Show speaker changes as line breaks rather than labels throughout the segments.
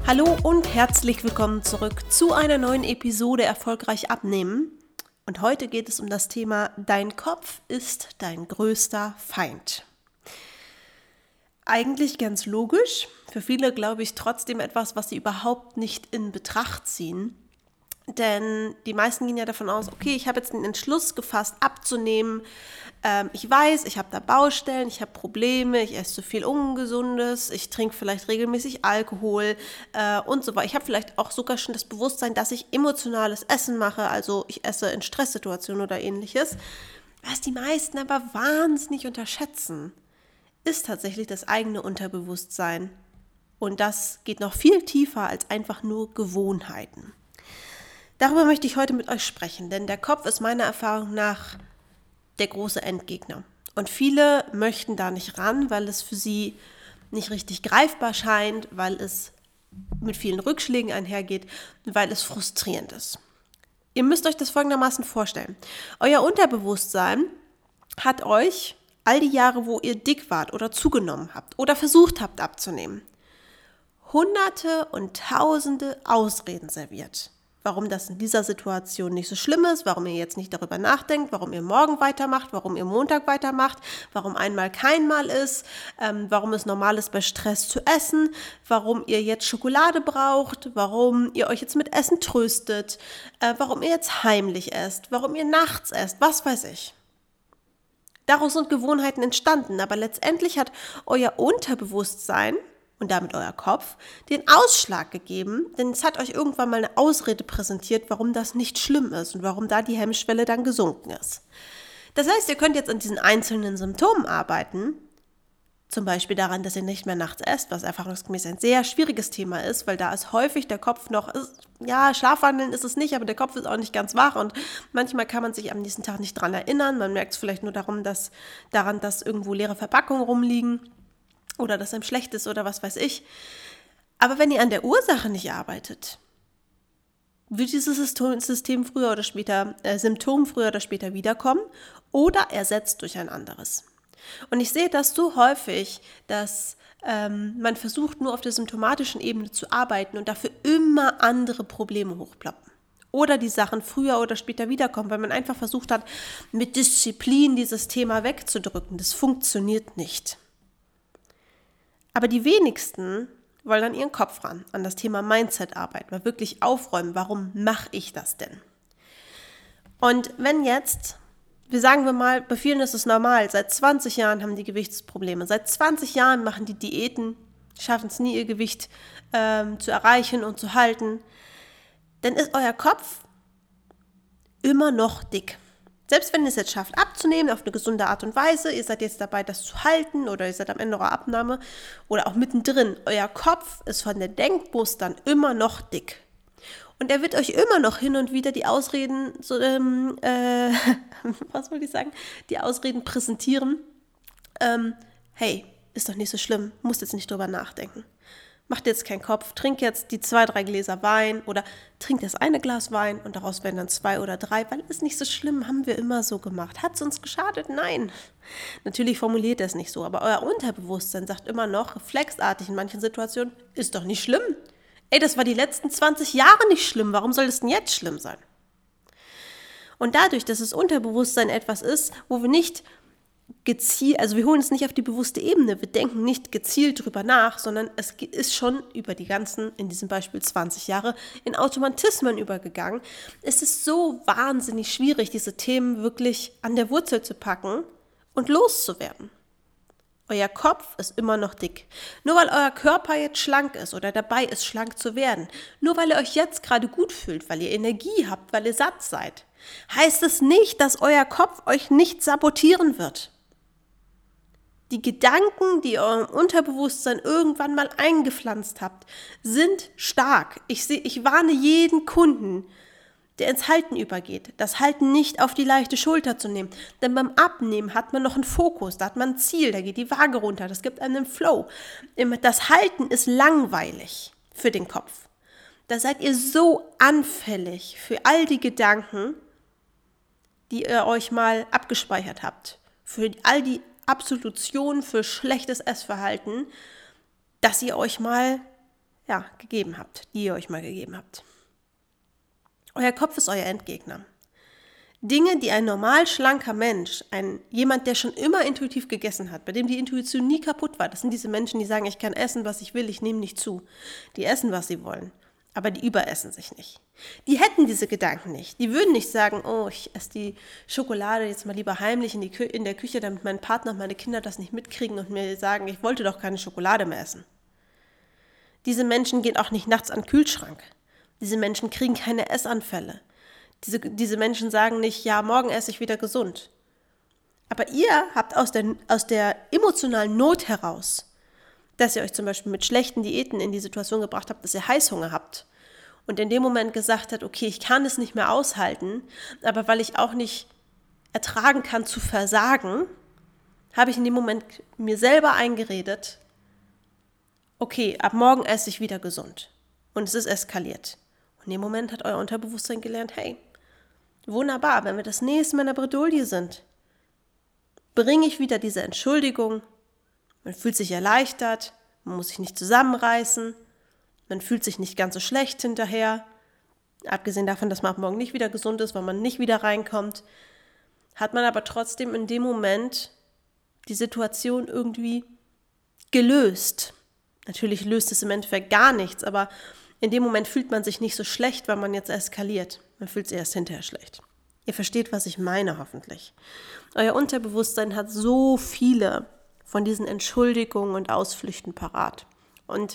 Hallo und herzlich willkommen zurück zu einer neuen Episode Erfolgreich abnehmen. Und heute geht es um das Thema Dein Kopf ist dein größter Feind. Eigentlich ganz logisch, für viele glaube ich trotzdem etwas, was sie überhaupt nicht in Betracht ziehen. Denn die meisten gehen ja davon aus, okay, ich habe jetzt den Entschluss gefasst, abzunehmen. Ich weiß, ich habe da Baustellen, ich habe Probleme, ich esse zu viel Ungesundes, ich trinke vielleicht regelmäßig Alkohol und so weiter. Ich habe vielleicht auch sogar schon das Bewusstsein, dass ich emotionales Essen mache, also ich esse in Stresssituationen oder ähnliches. Was die meisten aber wahnsinnig unterschätzen, ist tatsächlich das eigene Unterbewusstsein. Und das geht noch viel tiefer als einfach nur Gewohnheiten. Darüber möchte ich heute mit euch sprechen, denn der Kopf ist meiner Erfahrung nach der große Endgegner. Und viele möchten da nicht ran, weil es für sie nicht richtig greifbar scheint, weil es mit vielen Rückschlägen einhergeht, weil es frustrierend ist. Ihr müsst euch das folgendermaßen vorstellen. Euer Unterbewusstsein hat euch all die Jahre, wo ihr dick wart oder zugenommen habt oder versucht habt abzunehmen, Hunderte und Tausende Ausreden serviert. Warum das in dieser Situation nicht so schlimm ist, warum ihr jetzt nicht darüber nachdenkt, warum ihr morgen weitermacht, warum ihr Montag weitermacht, warum einmal kein Mal ist, warum es normal ist, bei Stress zu essen, warum ihr jetzt Schokolade braucht, warum ihr euch jetzt mit Essen tröstet, warum ihr jetzt heimlich esst, warum ihr nachts esst, was weiß ich. Daraus sind Gewohnheiten entstanden, aber letztendlich hat euer Unterbewusstsein und damit euer Kopf, den Ausschlag gegeben, denn es hat euch irgendwann mal eine Ausrede präsentiert, warum das nicht schlimm ist und warum da die Hemmschwelle dann gesunken ist. Das heißt, ihr könnt jetzt an diesen einzelnen Symptomen arbeiten, zum Beispiel daran, dass ihr nicht mehr nachts esst, was erfahrungsgemäß ein sehr schwieriges Thema ist, weil da ist häufig der Kopf noch, Schlafwandeln ist es nicht, aber der Kopf ist auch nicht ganz wach und manchmal kann man sich am nächsten Tag nicht dran erinnern, man merkt es vielleicht nur daran, dass irgendwo leere Verpackungen rumliegen, oder dass einem schlecht ist oder was weiß ich. Aber wenn ihr an der Ursache nicht arbeitet, wird dieses Symptom früher oder später wiederkommen oder ersetzt durch ein anderes. Und ich sehe das so häufig, dass man versucht, nur auf der symptomatischen Ebene zu arbeiten und dafür immer andere Probleme hochploppen. Oder die Sachen früher oder später wiederkommen, weil man einfach versucht hat, mit Disziplin dieses Thema wegzudrücken. Das funktioniert nicht. Aber die wenigsten wollen an ihren Kopf ran, an das Thema Mindset arbeiten, mal wirklich aufräumen, warum mache ich das denn? Und wenn jetzt, sagen wir mal, bei vielen ist es normal, seit 20 Jahren haben die Gewichtsprobleme, seit 20 Jahren machen die Diäten, schaffen es nie, ihr Gewicht zu erreichen und zu halten, dann ist euer Kopf immer noch dick. Selbst wenn ihr es jetzt schafft, abzunehmen auf eine gesunde Art und Weise, ihr seid jetzt dabei, das zu halten oder ihr seid am Ende eurer Abnahme oder auch mittendrin, euer Kopf ist von den Denkmustern immer noch dick. Und er wird euch immer noch hin und wieder die Ausreden, die Ausreden präsentieren. Hey, ist doch nicht so schlimm, musst jetzt nicht drüber nachdenken. Mach dir jetzt keinen Kopf, trink jetzt die 2-3 Gläser Wein oder trink das eine Glas Wein und daraus werden dann 2 oder 3, weil ist nicht so schlimm, haben wir immer so gemacht. Hat es uns geschadet? Nein. Natürlich formuliert er es nicht so, aber euer Unterbewusstsein sagt immer noch, reflexartig in manchen Situationen, ist doch nicht schlimm. Ey, das war die letzten 20 Jahre nicht schlimm, warum soll es denn jetzt schlimm sein? Und dadurch, dass das Unterbewusstsein etwas ist, wo wir nicht gezielt, also wir holen es nicht auf die bewusste Ebene, wir denken nicht gezielt drüber nach, sondern es ist schon über die ganzen, in diesem Beispiel 20 Jahre, in Automatismen übergegangen. Es ist so wahnsinnig schwierig, diese Themen wirklich an der Wurzel zu packen und loszuwerden. Euer Kopf ist immer noch dick. Nur weil euer Körper jetzt schlank ist oder dabei ist, schlank zu werden, nur weil ihr euch jetzt gerade gut fühlt, weil ihr Energie habt, weil ihr satt seid, heißt es nicht, dass euer Kopf euch nicht sabotieren wird. Die Gedanken, die ihr eurem Unterbewusstsein irgendwann mal eingepflanzt habt, sind stark. Ich warne jeden Kunden, der ins Halten übergeht, das Halten nicht auf die leichte Schulter zu nehmen. Denn beim Abnehmen hat man noch einen Fokus, da hat man ein Ziel, da geht die Waage runter, das gibt einem einen Flow. Das Halten ist langweilig für den Kopf. Da seid ihr so anfällig für all die Gedanken, die ihr euch mal abgespeichert habt, für all die Absolution für schlechtes Essverhalten, dass ihr euch mal gegeben habt, die ihr euch mal gegeben habt. Euer Kopf ist euer Endgegner. Dinge, die ein normal schlanker Mensch, jemand, der schon immer intuitiv gegessen hat, bei dem die Intuition nie kaputt war, das sind diese Menschen, die sagen, ich kann essen, was ich will, ich nehme nicht zu. Die essen, was sie wollen, aber die überessen sich nicht. Die hätten diese Gedanken nicht. Die würden nicht sagen, oh, ich esse die Schokolade jetzt mal lieber heimlich in der Küche, damit mein Partner und meine Kinder das nicht mitkriegen und mir sagen, ich wollte doch keine Schokolade mehr essen. Diese Menschen gehen auch nicht nachts an den Kühlschrank. Diese Menschen kriegen keine Essanfälle. Diese Menschen sagen nicht, ja, morgen esse ich wieder gesund. Aber ihr habt aus der emotionalen Not heraus, dass ihr euch zum Beispiel mit schlechten Diäten in die Situation gebracht habt, dass ihr Heißhunger habt und in dem Moment gesagt habt, okay, ich kann es nicht mehr aushalten, aber weil ich auch nicht ertragen kann zu versagen, habe ich in dem Moment mir selber eingeredet, okay, ab morgen esse ich wieder gesund. Und es ist eskaliert. Und in dem Moment hat euer Unterbewusstsein gelernt, hey, wunderbar, wenn wir das nächste Mal in der Bredouille sind, bringe ich wieder diese Entschuldigung. Man fühlt sich erleichtert, man muss sich nicht zusammenreißen, man fühlt sich nicht ganz so schlecht hinterher. Abgesehen davon, dass man ab morgen nicht wieder gesund ist, weil man nicht wieder reinkommt, hat man aber trotzdem in dem Moment die Situation irgendwie gelöst. Natürlich löst es im Endeffekt gar nichts, aber in dem Moment fühlt man sich nicht so schlecht, weil man jetzt eskaliert. Man fühlt sich erst hinterher schlecht. Ihr versteht, was ich meine, hoffentlich. Euer Unterbewusstsein hat so viele von diesen Entschuldigungen und Ausflüchten parat. Und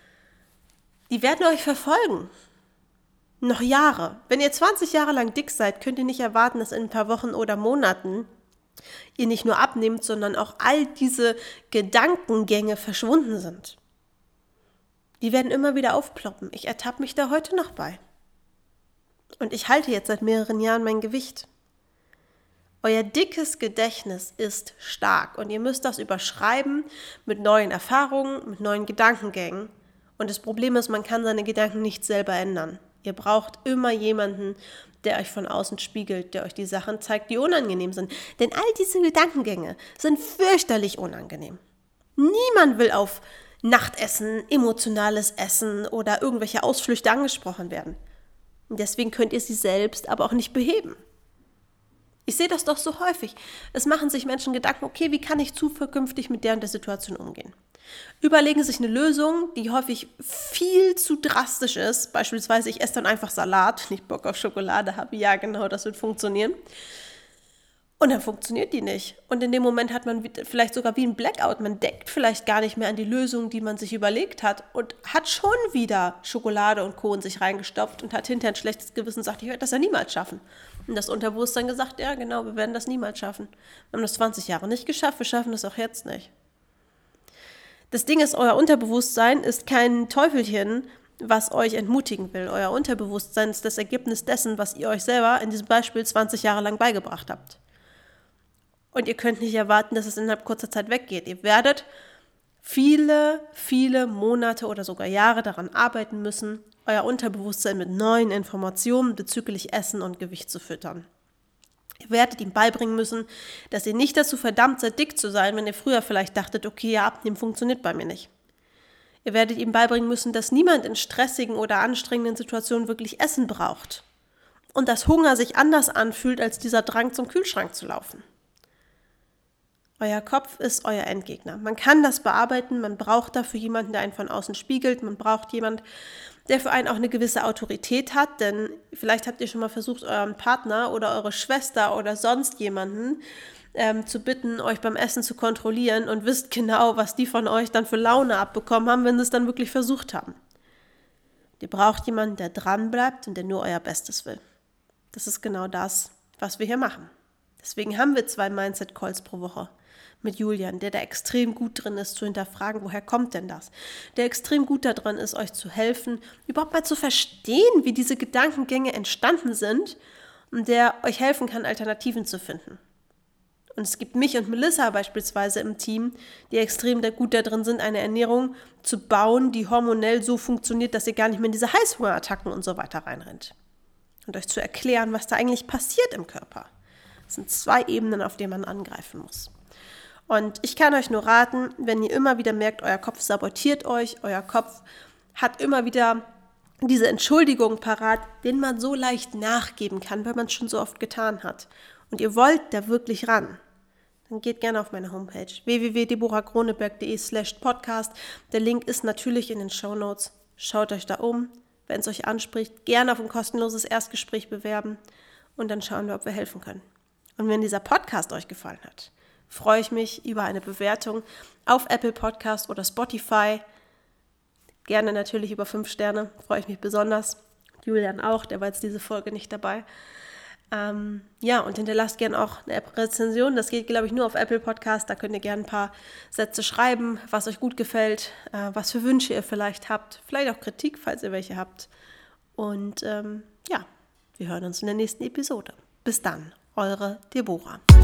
die werden euch verfolgen. Noch Jahre. Wenn ihr 20 Jahre lang dick seid, könnt ihr nicht erwarten, dass in ein paar Wochen oder Monaten ihr nicht nur abnehmt, sondern auch all diese Gedankengänge verschwunden sind. Die werden immer wieder aufploppen. Ich ertappe mich da heute noch bei. Und ich halte jetzt seit mehreren Jahren mein Gewicht. Euer dickes Gedächtnis ist stark und ihr müsst das überschreiben mit neuen Erfahrungen, mit neuen Gedankengängen. Und das Problem ist, man kann seine Gedanken nicht selber ändern. Ihr braucht immer jemanden, der euch von außen spiegelt, der euch die Sachen zeigt, die unangenehm sind. Denn all diese Gedankengänge sind fürchterlich unangenehm. Niemand will auf Nachtessen, emotionales Essen oder irgendwelche Ausflüchte angesprochen werden. Und deswegen könnt ihr sie selbst aber auch nicht beheben. Ich sehe das doch so häufig. Es machen sich Menschen Gedanken, okay, wie kann ich zukünftig mit der und der Situation umgehen? Überlegen sich eine Lösung, die häufig viel zu drastisch ist. Beispielsweise, ich esse dann einfach Salat, wenn ich Bock auf Schokolade habe. Ja, genau, das wird funktionieren. Und dann funktioniert die nicht. Und in dem Moment hat man vielleicht sogar wie ein Blackout. Man denkt vielleicht gar nicht mehr an die Lösung, die man sich überlegt hat und hat schon wieder Schokolade und Co. in sich reingestopft und hat hinterher ein schlechtes Gewissen und sagt, ich werde das ja niemals schaffen. Und das Unterbewusstsein gesagt, ja genau, wir werden das niemals schaffen. Wir haben das 20 Jahre nicht geschafft, wir schaffen das auch jetzt nicht. Das Ding ist, euer Unterbewusstsein ist kein Teufelchen, was euch entmutigen will. Euer Unterbewusstsein ist das Ergebnis dessen, was ihr euch selber in diesem Beispiel 20 Jahre lang beigebracht habt. Und ihr könnt nicht erwarten, dass es innerhalb kurzer Zeit weggeht. Ihr werdet viele, viele Monate oder sogar Jahre daran arbeiten müssen, euer Unterbewusstsein mit neuen Informationen bezüglich Essen und Gewicht zu füttern. Ihr werdet ihm beibringen müssen, dass ihr nicht dazu verdammt seid, dick zu sein, wenn ihr früher vielleicht dachtet, okay, ja, abnehmen funktioniert bei mir nicht. Ihr werdet ihm beibringen müssen, dass niemand in stressigen oder anstrengenden Situationen wirklich Essen braucht. Und dass Hunger sich anders anfühlt, als dieser Drang zum Kühlschrank zu laufen. Euer Kopf ist euer Endgegner. Man kann das bearbeiten, man braucht dafür jemanden, der einen von außen spiegelt, man braucht jemanden, der für einen auch eine gewisse Autorität hat, denn vielleicht habt ihr schon mal versucht, euren Partner oder eure Schwester oder sonst jemanden zu bitten, euch beim Essen zu kontrollieren und wisst genau, was die von euch dann für Laune abbekommen haben, wenn sie es dann wirklich versucht haben. Ihr braucht jemanden, der dran bleibt und der nur euer Bestes will. Das ist genau das, was wir hier machen. Deswegen haben wir 2 Mindset-Calls pro Woche mit Julian, der da extrem gut drin ist, zu hinterfragen, woher kommt denn das? Der extrem gut daran ist, euch zu helfen, überhaupt mal zu verstehen, wie diese Gedankengänge entstanden sind und der euch helfen kann, Alternativen zu finden. Und es gibt mich und Melissa beispielsweise im Team, die extrem gut darin sind, eine Ernährung zu bauen, die hormonell so funktioniert, dass ihr gar nicht mehr in diese Heißhungerattacken und so weiter reinrennt. Und euch zu erklären, was da eigentlich passiert im Körper. Das sind 2 Ebenen, auf denen man angreifen muss. Und ich kann euch nur raten, wenn ihr immer wieder merkt, euer Kopf sabotiert euch, euer Kopf hat immer wieder diese Entschuldigung parat, denen man so leicht nachgeben kann, weil man es schon so oft getan hat. Und ihr wollt da wirklich ran, dann geht gerne auf meine Homepage www.deborahkroneberg.de/podcast. Der Link ist natürlich in den Shownotes. Schaut euch da um. Wenn es euch anspricht, gerne auf ein kostenloses Erstgespräch bewerben und dann schauen wir, ob wir helfen können. Und wenn dieser Podcast euch gefallen hat, freue ich mich über eine Bewertung auf Apple Podcast oder Spotify. Gerne natürlich über 5 Sterne, freue ich mich besonders. Julian auch, der war jetzt diese Folge nicht dabei. Und hinterlasst gerne auch eine Rezension. Das geht, glaube ich, nur auf Apple Podcast. Da könnt ihr gerne ein paar Sätze schreiben, was euch gut gefällt, was für Wünsche ihr vielleicht habt. Vielleicht auch Kritik, falls ihr welche habt. Und wir hören uns in der nächsten Episode. Bis dann, eure Deborah.